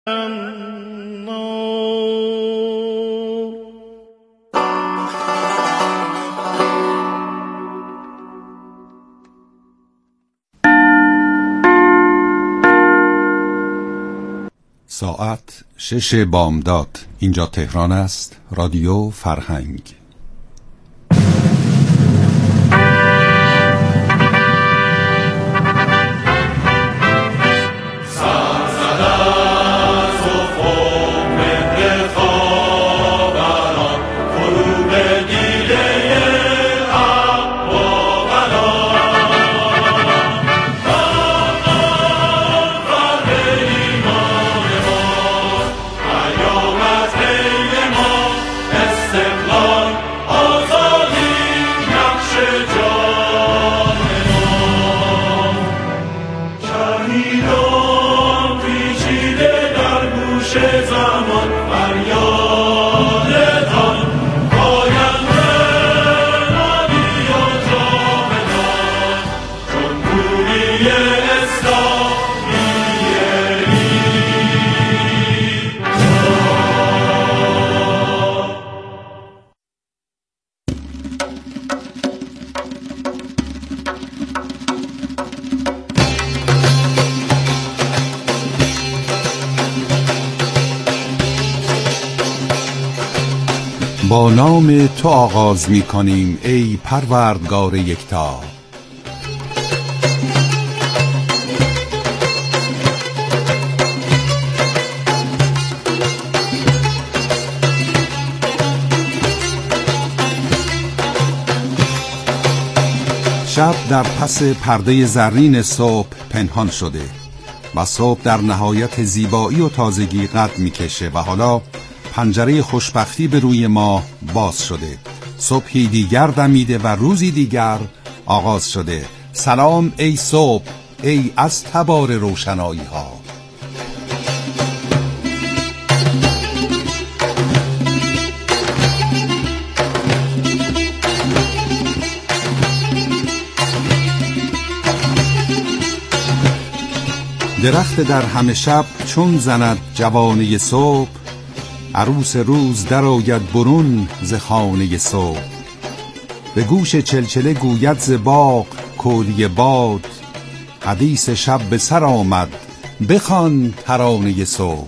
ساعت 6 بامداد. اینجا تهران است. رادیو فرهنگ. با نام تو آغاز می کنیم ای پروردگار یکتا. شب در پس پرده زرین صبح پنهان شده و صبح در نهایت زیبایی و تازگی قد می کشه و حالا پنجره خوشبختی به روی ما باز شده. صبحی دیگر دمیده و روزی دیگر آغاز شده. سلام ای صبح، ای از تبار روشنایی ها. درخت در همه شب چون زند جوانه صبح، عروس روز در آید برون ز خانه صبح. به گوش چلچله گوید ز باغ کولی باد، حدیث شب به سر آمد بخوان ترانه صبح.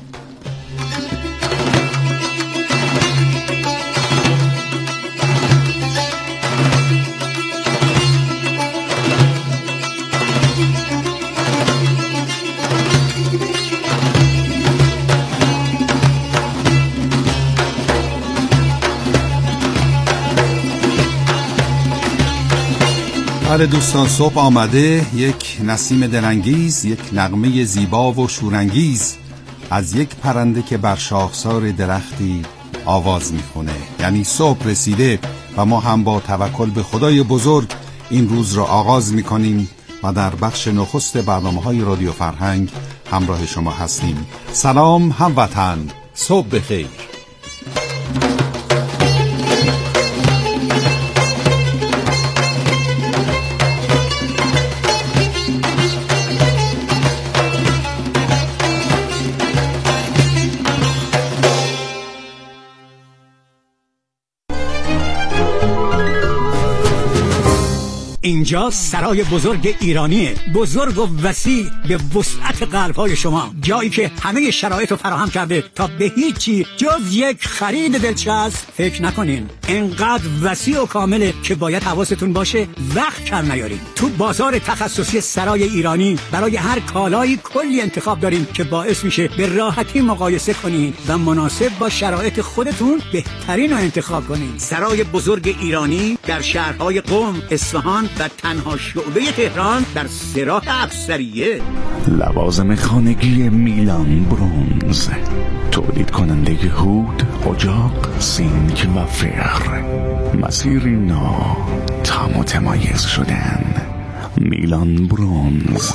بله دوستان، صبح آمده. یک نسیم دلانگیز، یک نغمه زیبا و شورانگیز از یک پرنده که بر شاخسار درختی آواز میخونه. یعنی صبح رسیده و ما هم با توکل به خدای بزرگ این روز را آغاز میکنیم و در بخش نخست برنامه‌های رادیو فرهنگ همراه شما هستیم. سلام هموطن، صبح بخیر. اینجا سرای بزرگ ایرانیه، بزرگ و وسیع به وسعت قلب‌های شما، جایی که همه شرایط رو فراهم کرده تا به هیچی جز یک خرید دلچسب فکر نکنین. انقدر وسیع و کامله که باید حواستون باشه وقت کم نیارین. تو بازار تخصصی سرای ایرانی برای هر کالایی کلی انتخاب داریم که باعث میشه به راحتی مقایسه کنین و مناسب با شرایط خودتون بهترین رو انتخاب کنین. سرای بزرگ ایرانی در شهرهای قم، اصفهان و تنها شعبه تهران در سرات افسریه. لوازم خانگی میلان برونز، تولید کننده هود، اجاق، سینک و فر. مسیری نو تا متمایز شدن. میلان برونز.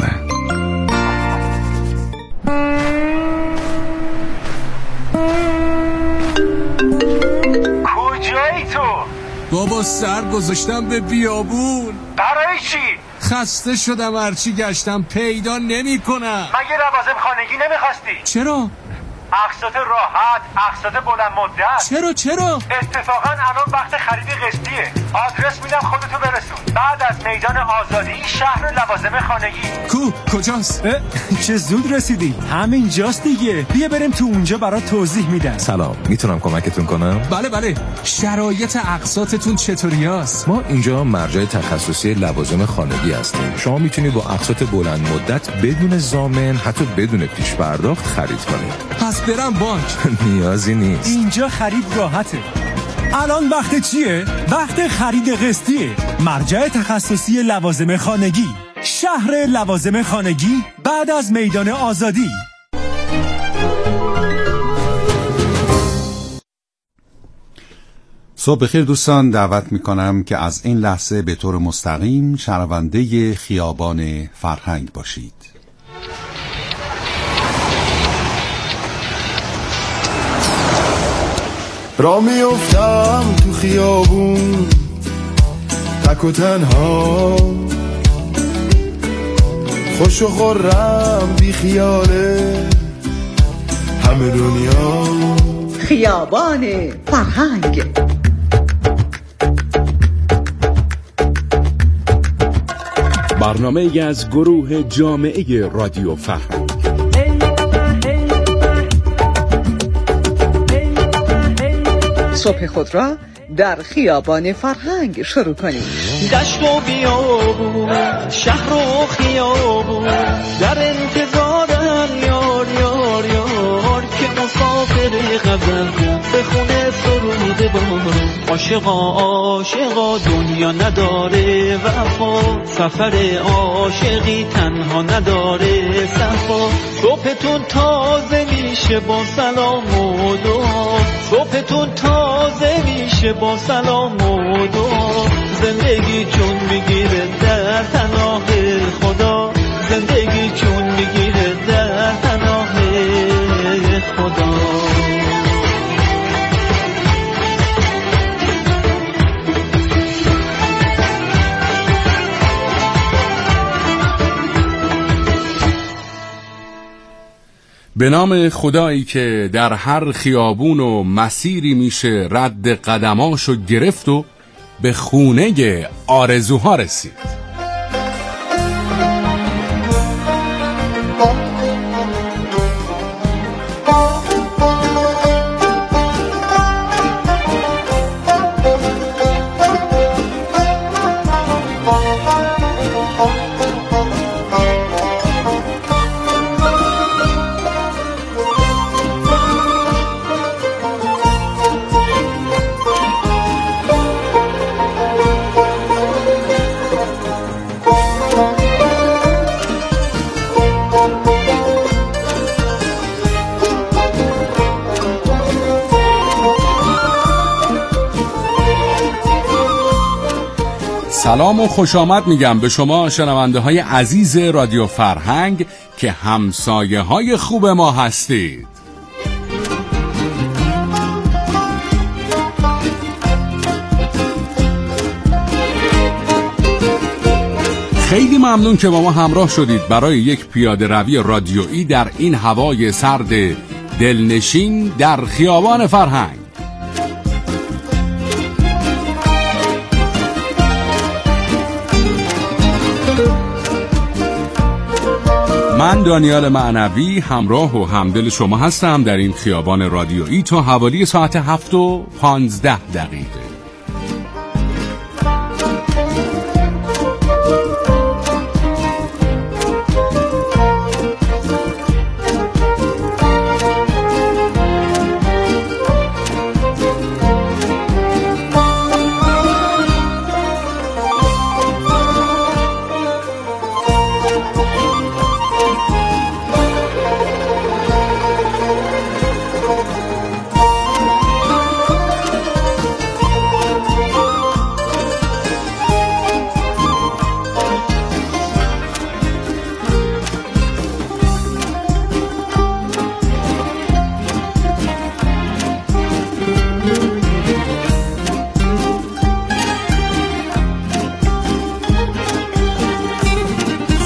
کجایی تو؟ بابا سر گذاشتم به بیابون. برای چی؟ خسته شدم، هرچی گشتم پیدا نمی کنم. مگه لوازم خانگی نمیخواستی؟ چرا؟ اقساط راحت، اقساط بلند مدت. چرا؟ اتفاقا الان وقت خرید قسطیه. آدرس میدم خودتو برسون. بعد از میدان آزادی شهر لوازم خانگی. کجاست؟ چه زود رسیدی. همین جاست دیگه. بیا بریم تو اونجا برات توضیح میدم. سلام، میتونم کمکتون کنم؟ بله. شرایط اقساطتون چطوریاست؟ ما اینجا مرجع تخصصی لوازم خانگی هستیم. شما میتونید با اقساط بلند مدت بدون ضامن، حتی بدون پیش پرداخت خرید کنید. پس برم بانک؟ نیازی نیست. اینجا خرید راحته. الان وقت چیه؟ وقت خرید قسطیه. مرجع تخصصی لوازم خانگی، شهر لوازم خانگی، بعد از میدان آزادی. صبح بخیر دوستان، دعوت میکنم که از این لحظه به طور مستقیم شنونده خیابان فرهنگ باشید. را میافتم تو خیابون تک و تنها، خوش و خورم بی خیاله همه دنیا. خیابان فرهنگ. برنامه ای از گروه جامعه رادیو فرهنگ. صبح خود را در خیابان فرهنگ شروع کنید. دشت و بیابون، شهر و خیابون، در انتظارن یار یار یار که مسافر غزل به خونه سرود بارون. عاشقا دنیا نداره وفا، سفر عاشقی تنها نداره صفا. صبحتون تازه میشه با سلام و دعا، صبحتون تازه میشه با سلام و دعا. زندگی چون میگیره در پناه خدا، زندگی چون میگیره در پناه خدا. به نام خدایی که در هر خیابون و مسیری میشه رد قدماشو گرفت و به خونه آرزوها رسید. سلام و خوش آمد میگم به شما شنونده های عزیز رادیو فرهنگ که همسایه های خوب ما هستید. خیلی ممنون که با ما همراه شدید برای یک پیاده روی رادیویی در این هوای سرد دلنشین در خیابان فرهنگ. من دانیال معنوی همراه و همدل شما هستم در این خیابان رادیویی تا حوالی ساعت 7:15.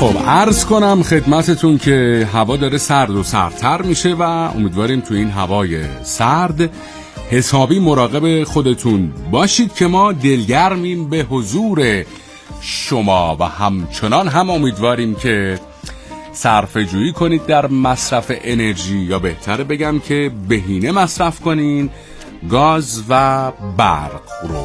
خب عرض کنم خدمتتون که هوا داره سرد و سردتر میشه و امیدواریم تو این هوای سرد حسابی مراقب خودتون باشید که ما دلگرمیم به حضور شما و همچنان هم امیدواریم که صرفه جویی کنید در مصرف انرژی، یا بهتره بگم که بهینه مصرف کنین گاز و برق رو.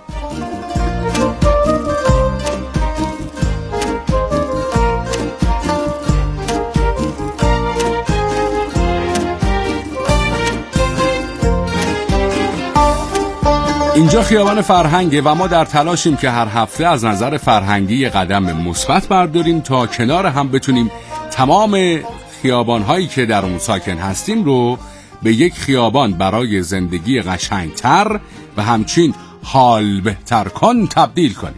اینجا خیابان فرهنگه و ما در تلاشیم که هر هفته از نظر فرهنگی قدم مثبت برداریم تا کنار هم بتونیم تمام خیابان‌هایی که در اون ساکن هستیم رو به یک خیابان برای زندگی قشنگتر و همچین حال بهتر کن تبدیل کنیم.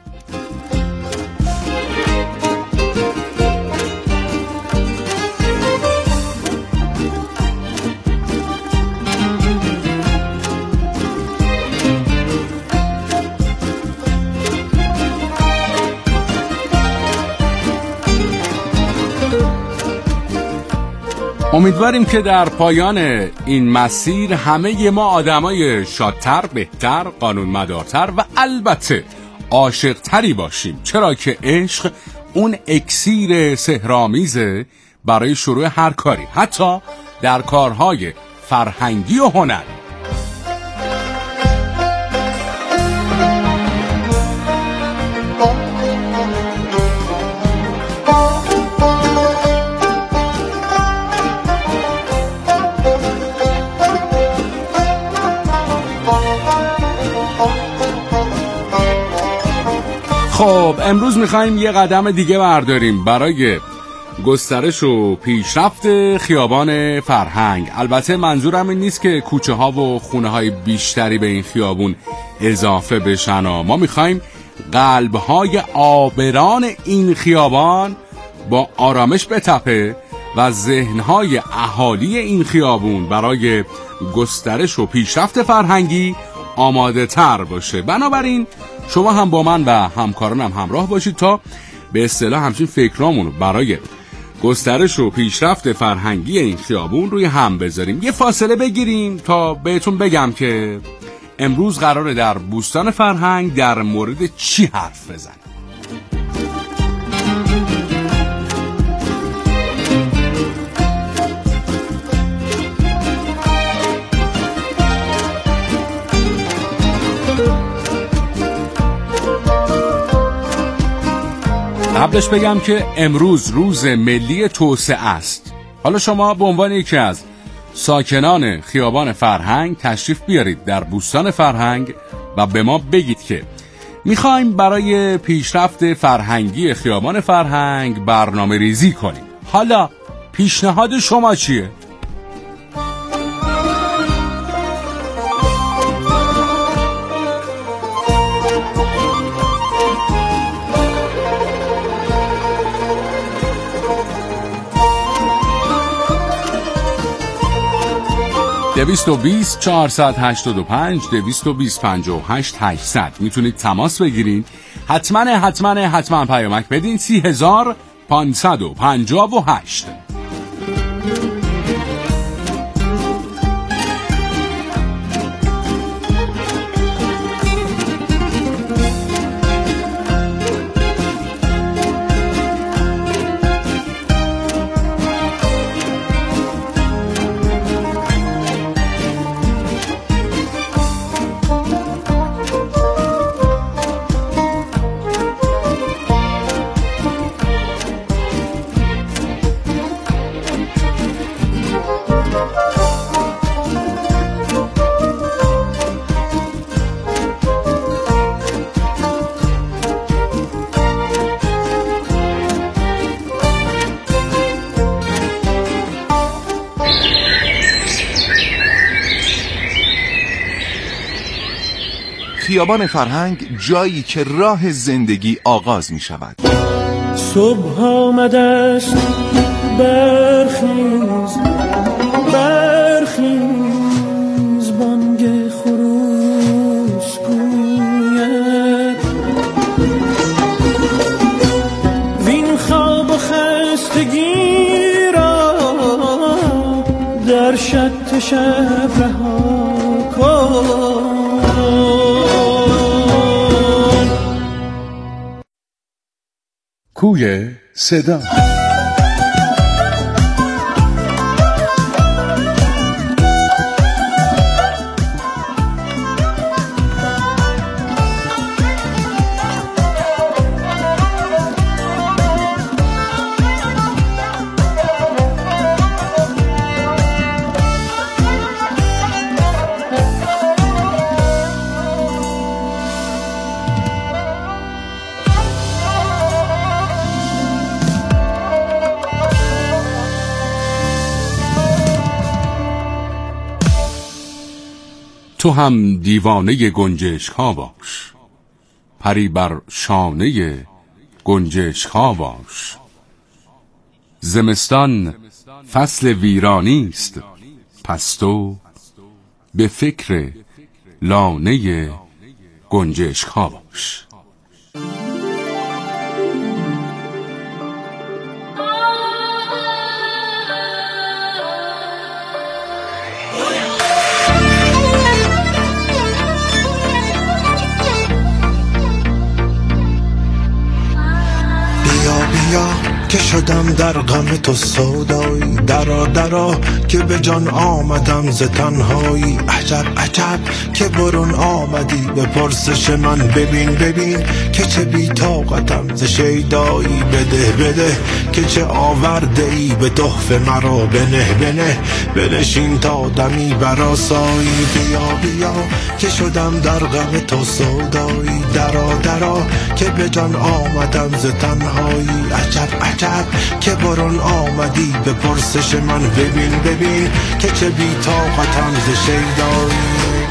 امیدواریم که در پایان این مسیر همه ما آدمای شادتر، بهتر، قانونمدارتر و البته عاشقتری باشیم، چرا که عشق اون اکسیر سحرآمیزه برای شروع هر کاری، حتی در کارهای فرهنگی و هنر. خب امروز میخوایم یه قدم دیگه برداریم برای گسترش و پیشرفت خیابان فرهنگ. البته منظورم این نیست که کوچه ها و خونه های بیشتری به این خیابون اضافه بشن. ما میخوایم قلب های عابران این خیابان با آرامش بتپه و ذهن های اهالی این خیابون برای گسترش و پیشرفت فرهنگی آماده تر باشه. بنابراین شما هم با من و همکارانم همراه باشید تا به اصطلاح همچین فکرامونو برای گسترش و پیشرفت فرهنگی این خیابون روی هم بذاریم. یه فاصله بگیریم تا بهتون بگم که امروز قراره در بوستان فرهنگ در مورد چی حرف بزنیم. قبلش بگم که امروز روز ملی توسعه است. حالا شما به عنوان یکی از ساکنان خیابان فرهنگ تشریف بیارید در بوستان فرهنگ و به ما بگید که میخوایم برای پیشرفت فرهنگی خیابان فرهنگ برنامه ریزی کنیم. حالا پیشنهاد شما چیه؟ ...220 485 220 58 800 میتونید تماس بگیرین. حتما پیامک بدین 30558. خیابان فرهنگ، جایی که راه زندگی آغاز می شود. صبح آمده است، برخیز برخیز، بانگ خروس گوید وین خواب حیات شب رها کن. کوی صدا. تو هم دیوانه گنجشک ها باش، پری بر شانه گنجشک ها باش. زمستان فصل ویرانی است، پس تو به فکر لانه گنجشک ها باش. که شدم در غم تو سودایی، درا درا که به جان آمدم ز تنهایی. عجب عجب که برون آمدی به پرسش من، ببین ببین که چه بی طاقتم ز شیدایی. بده بده که چه آورده ای به تحفه مرا، بنه بنه بنشین تا دمی برآسایی. بیا بیا که شدم در غم تو سودایی، درا درا که به جان آمدم ز تنهایی. عجب عجب که برون آمدی به پرسش من، ببین ببین که چه بی طاقتم ز شیدایی.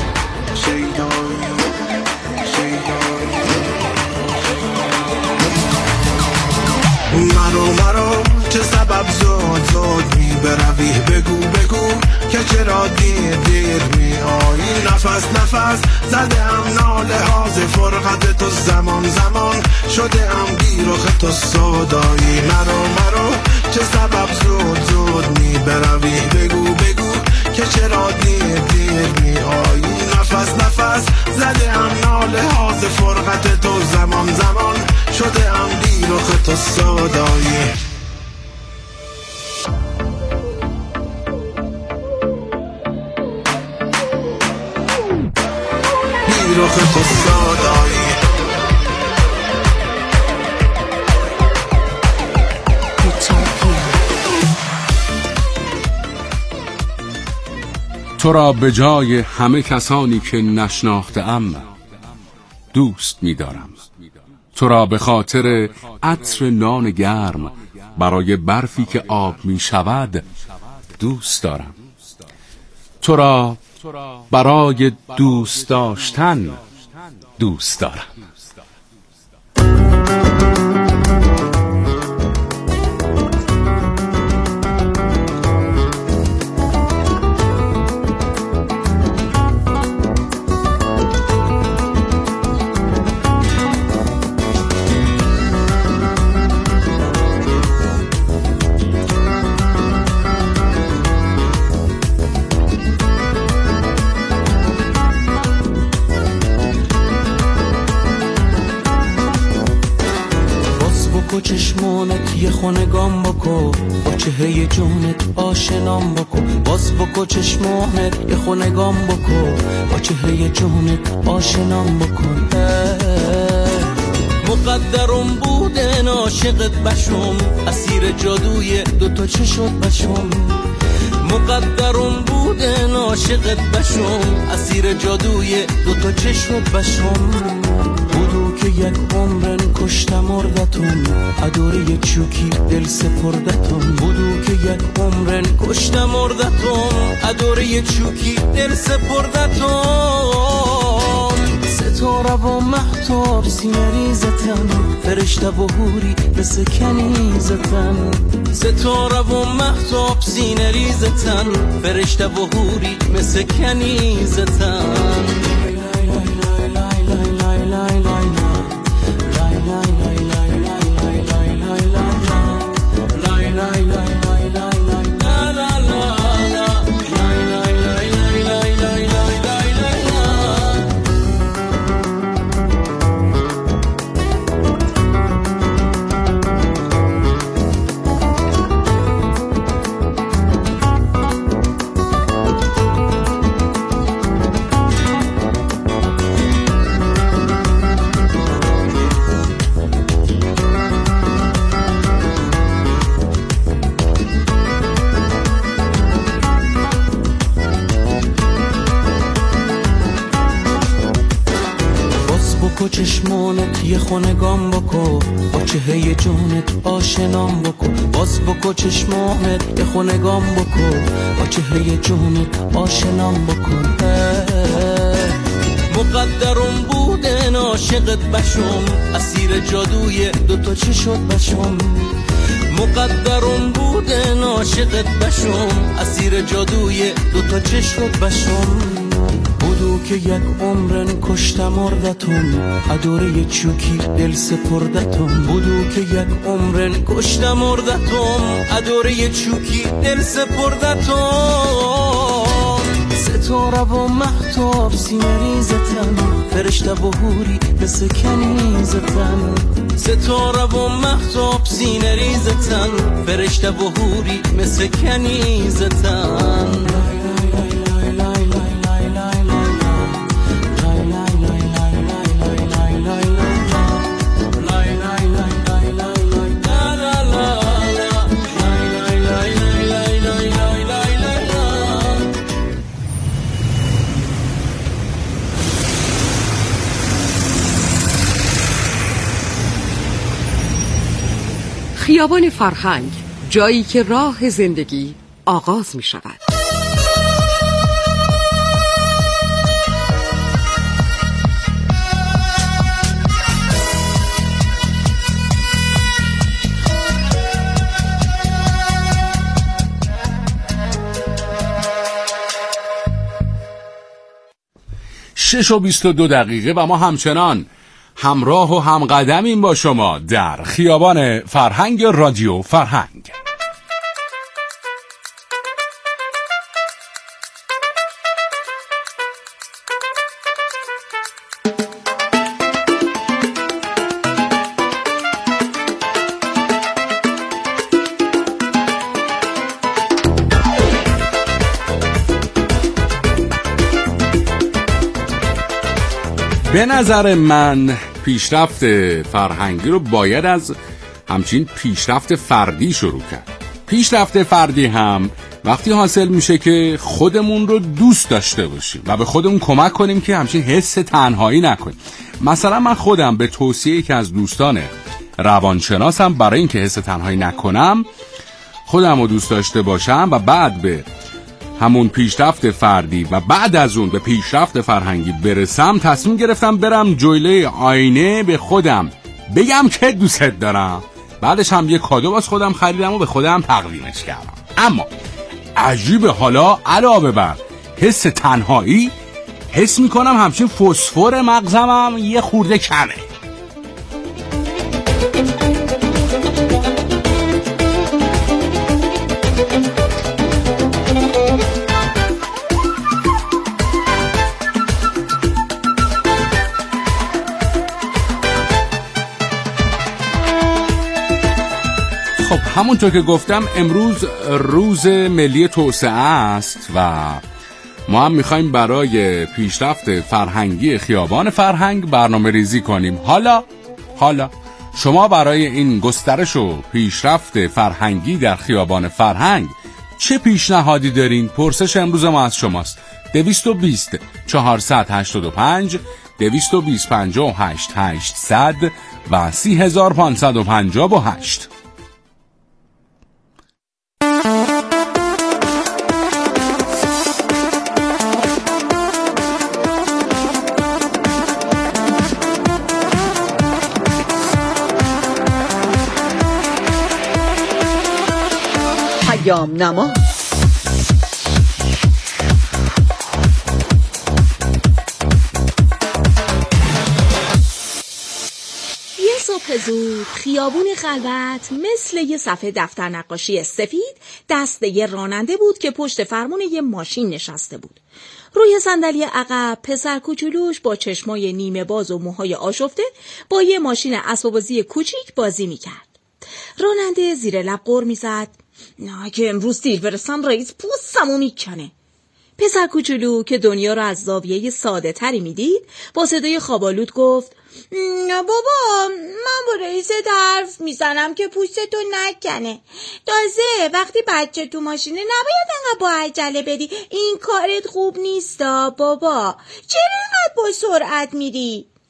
مرو چه سبب زود می بروی، بگو بگو که چرا دیر می آیی. نفس زده هم ناله ها ز فرقت تو، زمان شده هم بی رخ تو سودایی. مرو چه سبب زود می بروی، بگو که چرا دیر می آیی. نفس زده هم ناله ها ز فرقت تو، زمان شده هم بی رخ تو سودایی. رخ تو سودایی. تو را به جای همه کسانی که نشناختم دوست می‌دارم. تو را به خاطر عطر نان گرم برای برفی که آب می‌شود دوست دارم. تو را برای دوست داشتن دوست دارم. چشمانت یه خونگام بکن، با چهره جونت آشنام بکن. باز بکن چشمانت یه خونگام بکن، با چهره جونت آشنام بکن. مقدرم بودن عاشقت بشم، اسیر جادوی دوتا چشات بشم. مقدرم بودن عاشقت بشم، اسیر جادوی دوتا چشات بشم. بودو که یک عمرن کشتم مردتون، اداره چوکی دل سپردتون. بودو که یک عمرن کشتم مردتون، اداره چوکی دل سپردتون. ستاره و محتاب سینریزتن، فرشته و هوری مثل کنیزتن. ستاره و محتاب سینریزتن، فرشته و هوری مثل کنیزتن. بکن چشمانت یه خونگام بکن، با چهه جونت آشنام بکن. باز بکن چشمانت یه خونگام بکن، با چهه جونت آشنام بکن. مقدرم بوده عاشقت بشم، اسیر جادوی دوتا چشات بشم. مقدرم بوده عاشقت بشم، اسیر جادوی دوتا چشات بشم. بودو که یک عمرن کشتم مردتم، اداره چوکی دل سپردتم. بودو که یک عمرن کشتم مردتم، اداره چوکی دل سپردتم. ستاره و مهتاب سینریزتن، فرشته و حوری مثل کنیزتن. ستاره و مهتاب سینریزتن، فرشته و حوری مثل کنیزتن. خیابان فرهنگ، جایی که راه زندگی آغاز می شود. شش و 22 دقیقه و ما همچنان همراه و همقدمیم با شما در خیابان فرهنگ رادیو فرهنگ. به نظر من پیشرفت فرهنگی رو باید از همچین پیشرفت فردی شروع کرد. پیشرفت فردی هم وقتی حاصل میشه که خودمون رو دوست داشته باشیم و به خودمون کمک کنیم که همچین حس تنهایی نکنیم. مثلا من خودم به توصیه یکی از دوستان روانشناسم برای اینکه حس تنهایی نکنم، خودم رو دوست داشته باشم و بعد به همون پیشرفت فردی و بعد از اون به پیشرفت فرهنگی برسم، تصمیم گرفتم برم جلوی آینه به خودم بگم که دوستت دارم. بعدش هم یه کادو باز خودم خریدم و به خودم تقدیمش کردم. اما عجیبه، حالا علاوه بر حس تنهایی حس میکنم همچین فسفر مغزمم یه خورده کمه. خب همونطور که گفتم امروز روز ملی توسعه است و ما هم میخوایم برای پیشرفت فرهنگی خیابان فرهنگ برنامه ریزی کنیم. حالا شما برای این گسترش و پیشرفت فرهنگی در خیابان فرهنگ چه پیشنهادی دارین؟ پرسش امروز ما از شماست. 220 485 220 58 800 و 30558. پیام نما صبح زود خیابون خلوت مثل یه صفحه دفتر نقاشی سفید دست یه راننده بود که پشت فرمون یه ماشین نشسته بود. روی صندلی عقب پسر کوچولوش با چشمای نیمه باز و موهای آشفته با یه ماشین اسباب‌بازی کوچیک بازی میکرد. راننده زیر لب غر میزد: نه که امروز دیر برسم رئیس پوستمو میکنه. پسر کوچولو که دنیا رو از زاویه ساده تری میدید با صدای خوابالود گفت: بابا من با رئیس حرف میزنم که پوستتو نکنه. تازه وقتی بچه تو ماشینه نباید انقدر با عجله بری، این کارت خوب نیستا بابا. چرا انقدر با سرعت میری؟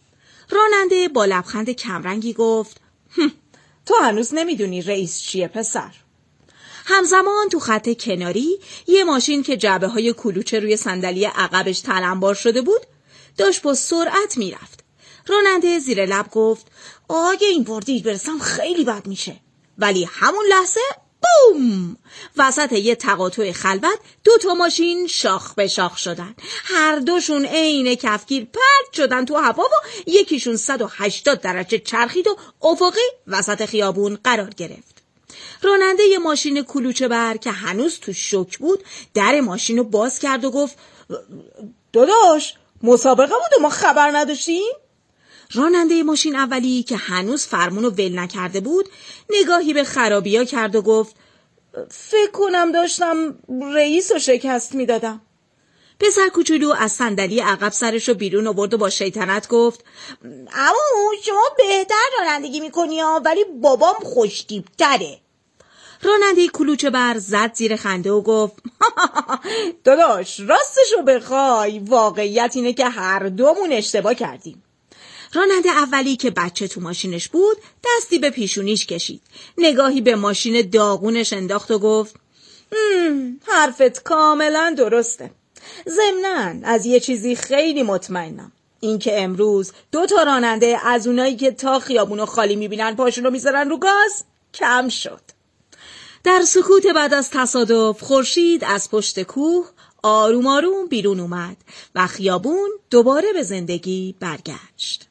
راننده با لبخند کمرنگی گفت تو هنوز نمیدونی رئیس چیه پسر. همزمان تو خط کناری یه ماشین که جعبه‌های کلوچه روی صندلی عقبش تلمبار شده بود داشت با سرعت میرفت. راننده زیر لب گفت اگه این بار دیر برسم خیلی بد میشه. ولی همون لحظه بوم! وسط یه تقاطع خلوت 2 ماشین شاخ به شاخ شدن. هر دوشون عین کفگیر پرت شدن تو هوا و یکیشون 180 درجه چرخید و افقی وسط خیابون قرار گرفت. راننده یه ماشین کلوچه بر که هنوز تو شوک بود در ماشین رو باز کرد و گفت داداش مسابقه بود و ما خبر نداشتیم؟ راننده ماشین اولی که هنوز فرمون رو ول نکرده بود نگاهی به خرابی‌ها کرد و گفت فکر کنم داشتم رئیس رو شکست میدادم. پسر کوچولو از صندلی عقب سرش رو بیرون آورد و با شیطنت گفت عمو شما بهتر رانندگی میکنی ولی بابام خوش‌تیپ‌تره. راننده کلوچه بر زد زیر خنده و گفت داداش راستشو بخوای واقعیت اینه که هر دومون اشتباه کردیم. راننده اولی که بچه تو ماشینش بود دستی به پیشونیش کشید، نگاهی به ماشین داغونش انداخت و گفت حرفت کاملا درسته. ضمناً از یه چیزی خیلی مطمئنم، این که امروز 2 راننده از اونایی که تا خیابونو خالی میبینن پاشون رو میذارن رو گاز کم شد. در سکوت بعد از تصادف خورشید از پشت کوه آروم آروم بیرون اومد و خیابون دوباره به زندگی برگشت.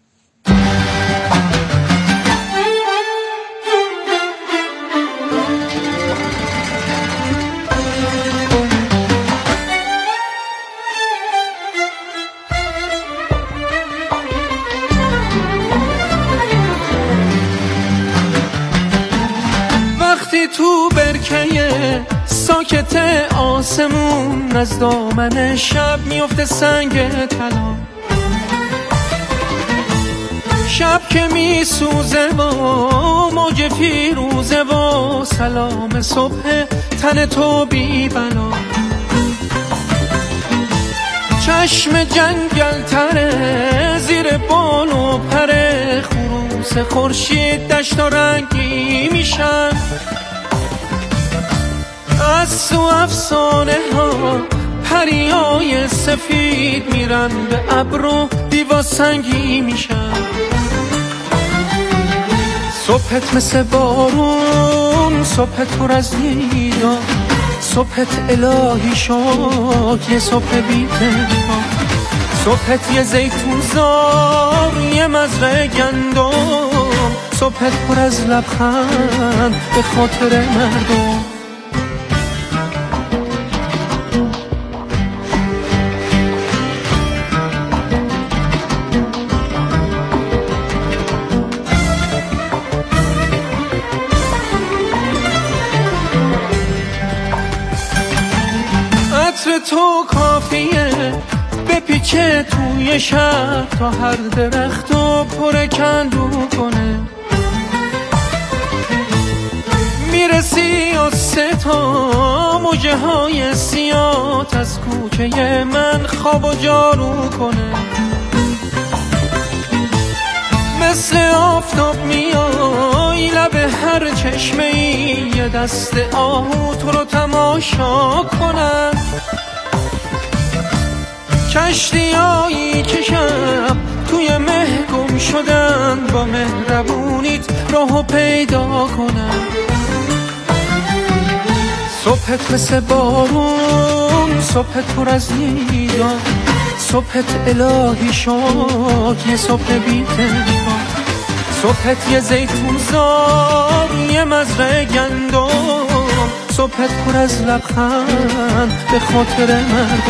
وقتی تو برکه ساکت آسمون از دامن شب میفته سنگ طلا، شب که میسوزه و موج فیروزه و سلام صبح تن تو بی بلا، چشم جنگل تره زیر بال و پر خروس خورشید دشت و رنگی میشن، از تو افسانه ها پریای سفید میرن به ابر و دیوا سنگی میشن، صبحت مثل بارون صبحت پر از نیدا، صبحت الهی شد یه صبح بی تنها، صبحت یه زیتون زار یه مزرعه گندم، صبحت پر از لبخند به خاطر مردم. تو کافیه بپیچه توی شهر تا هر درخت و پر کندو کنه، میرسی و 3 موجه های سیاه از کوچه من خواب و جارو کنه، مثل آفتاب میای لب هر چشمه ای یه دست آهو تو رو تماشا کنن، کشتیایی که شب توی مه گم شدن با مهربونیت راهو پیدا کنن، صبحت مثل بارون صبحت پر از نیدا، صبحت الهی شد یه صبح بی تنها، صبحت یه زیتون زار یه مزرعه گندم، صبحت پر از لبخند به خاطر مردم.